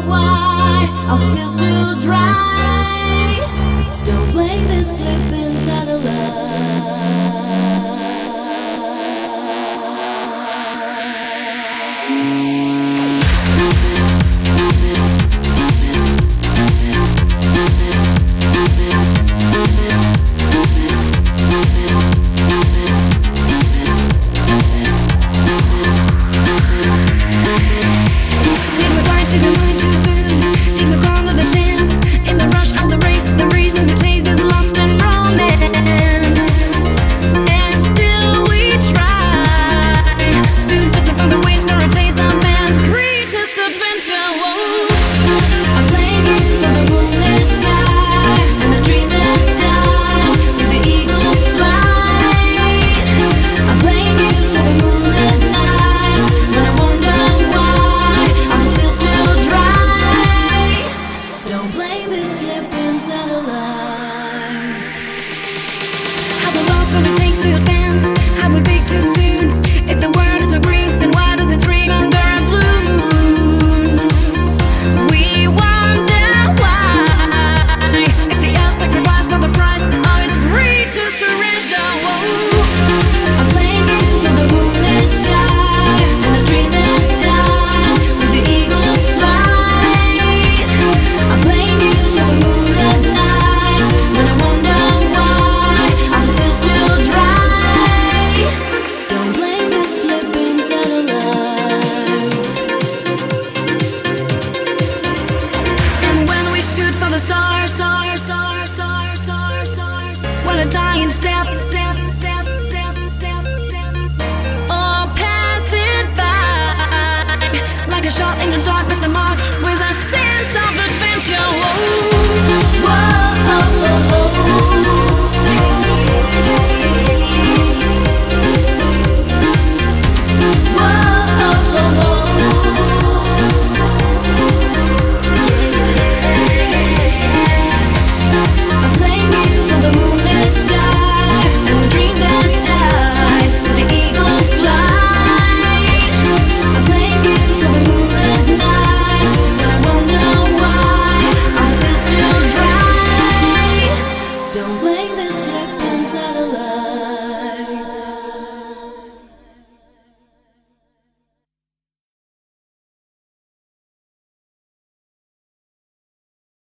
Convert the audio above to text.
why our feels still dry. Don't blame this slipping satellite. What it takes to advance, have we peaked too soon? If the world is so green, then why does it scream under a blue moon? We wonder why, if the Aztec provides for the price, oh, it's free to surrender. Whoa. I'm playing you for the moonlit sky, and a dream that dies with the eagle's flight. I'm playing you for the moonlit nights, when I wonder why I'm still dry. Don't blame the slipping satellites. And when we shoot for the stars, stars, stars, stars, stars, stars, what a dying step, step, step, step, step, step, or pass it by like a shot in the darkness.